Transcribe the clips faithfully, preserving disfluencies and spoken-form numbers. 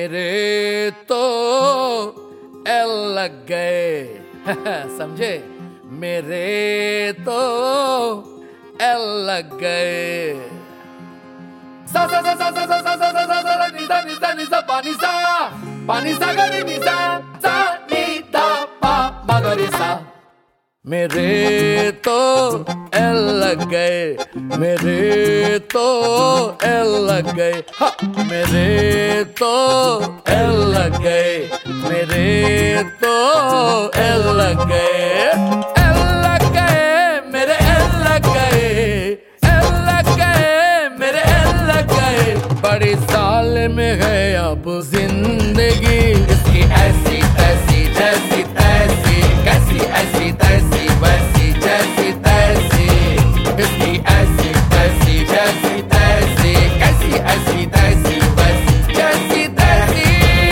मेरे तो एल लग गए समझे, मेरे तो एल लग गए। सा सा सा सा सा सा सा सा सा सा सा निसा निसा निसा पानी सा पानी सा गरी निसा सा नीता पा मगरी सा। मेरे तो एल लग गए, मेरे तो एल लग गए, हा मेरे तो एल लग गए, मेरे तो एल लग गए, एल लग गए, मेरे एल लग गए, एल लग गए, मेरे एल लग गए। बड़ी साल में है अब जिंदगी इसकी ऐसी तैसी जैसी तैसी, कैसी ऐसी तैसी वैसी जैसी तैसी, इसकी ऐसी तैसी जैसी तैसी, कैसी ऐसी तैसी वैसी जैसी तैसी।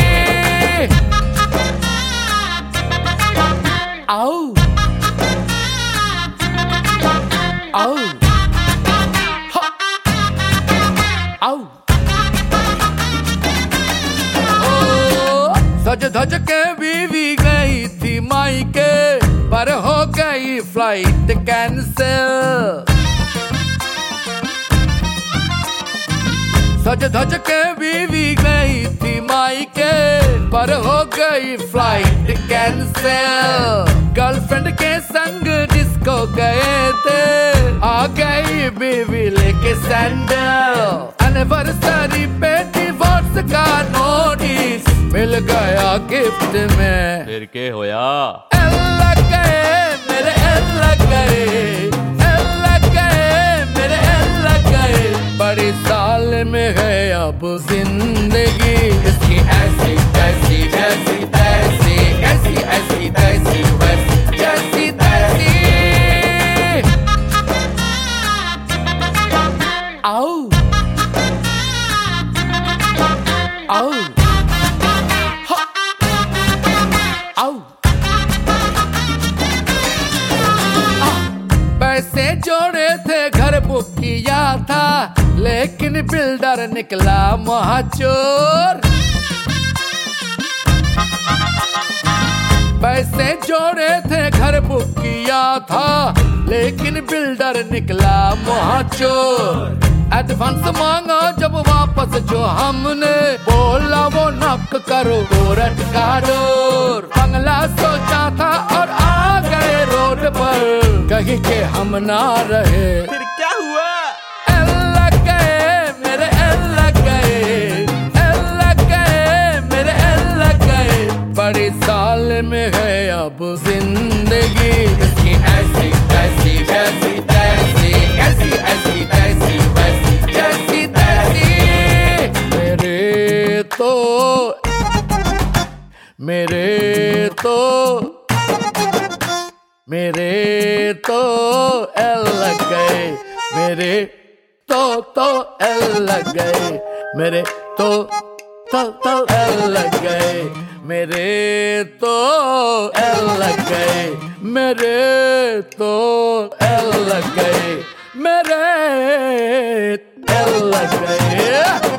आओ आओ आओ सज धज के बीवी गई थी मायके, पर हो गई फ्लाइट कैंसिल। सज धज के बीवी गई थी मायके, पर हो गई फ्लाइट कैंसिल। गर्लफ्रेंड के संग डिस्को गए थे, आ गई बीवी लेके सैंडल। एनिवर्सरी पे डिवोर्स का नोटिस मिल गया गिफ्ट में, फिर के होया? एल लग गए, मेरे एल लग गए, एल लग गए, मेरे एल लग गए। बड़ी साल में है अब जिंदगी इसकी ऐसी तैसी जैसी तैसी, कैसी ऐसी तैसी वैसी जैसी तैसी। आओ आओ आओ पैसे जोड़े थे घर बुक किया था, लेकिन बिल्डर निकला महाचोर। पैसे जोड़े थे घर बुक किया था, लेकिन बिल्डर निकला महाचोर। एडवांस मांगा जब वापस जो हमने, बोला वो नक करो कोरट का डोर। बंगला सोचा था और आ गए रोड पर, कहीं के हम ना रहे। फिर क्या हुआ? एल लग गए, मेरे एल लग गए, एल लग गए, मेरे एल लग गए। बड़ी साल में है अब जिंदगी इसकी ऐसी तैसी जैसी तैसी, कैसी ऐसी तैसी वैसी जैसी तैसी। मेरे तो मेरे तो मेरे तो एल लग गए, मेरे तो तो एल लग गए, मेरे तो तो तो एल लग गए, मेरे तो एल लग गए, मेरे तो एल लग गए, मेरे एल लग गए।